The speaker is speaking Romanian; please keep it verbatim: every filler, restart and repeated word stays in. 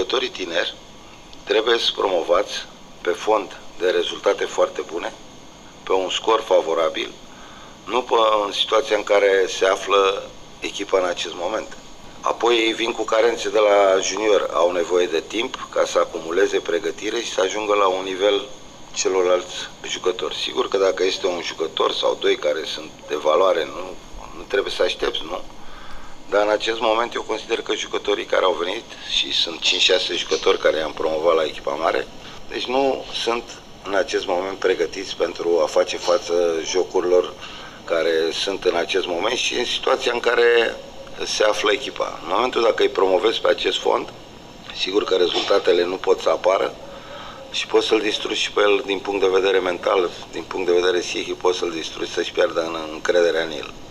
jucătorii tineri trebuie să promovați pe fond de rezultate foarte bune, pe un scor favorabil, nu pe, în situația în care se află echipa în acest moment. Apoi ei vin cu carențe de la junior, au nevoie de timp ca să acumuleze pregătire și să ajungă la un nivel celorlalți jucători. Sigur că dacă este un jucător sau doi care sunt de valoare, nu, nu trebuie să aștepți, nu? Dar în acest moment eu consider că jucătorii care au venit, și sunt cinci șase jucători care i-am promovat la echipa mare, deci nu sunt în acest moment pregătiți pentru a face față jocurilor care sunt în acest moment și în situația în care se află echipa. În momentul dacă îi promovezi pe acest fond, sigur că rezultatele nu pot să apară și poți să-l distrugi și pe el din punct de vedere mental, din punct de vedere psihic, poți să-l distrugi să-și piardă în încrederea în el.